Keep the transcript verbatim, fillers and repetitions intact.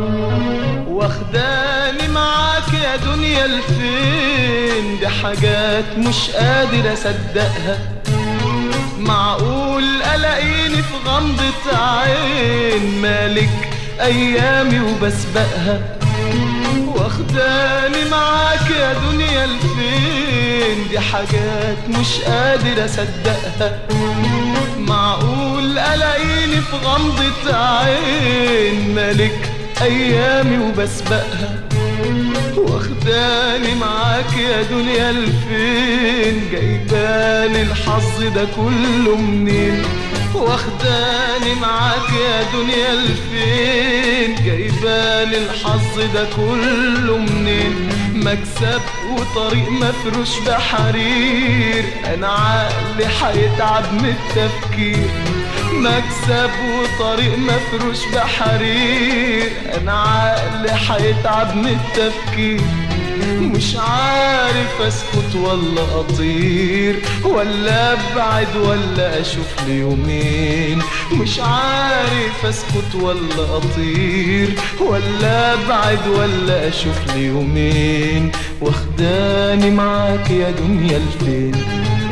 واخداني معاك يا دنيا الفين، دي حاجات مش قادر اصدقها. معقول الاقيني في غمضة عين مالك ايامي وبسبقها. واخداني معاك يا دنيا الفين، دي حاجات مش قادر اصدقها. معقول الاقيني في غمضة عين مالك ايامي وبسبقها. واخداني معاك يا دنيا الفين، جايبالي الحظ ده كله منين. واخداني معاك يا دنيا الفين، جايبالي الحظ ده كله منين. مكسب وطريق مفروش بحرير، انا عقلي حيتعب من التفكير. مكسب وطريق مفروش بحرير، انا عقلي حيتعب من التفكير. مش عارف اسكت ولا اطير، ولا ابعد ولا اشوف لي يومين. مش عارف اسكت ولا اطير، ولا ابعد ولا اشوف لي يومين. واخداني معاك يا دنيا الفين.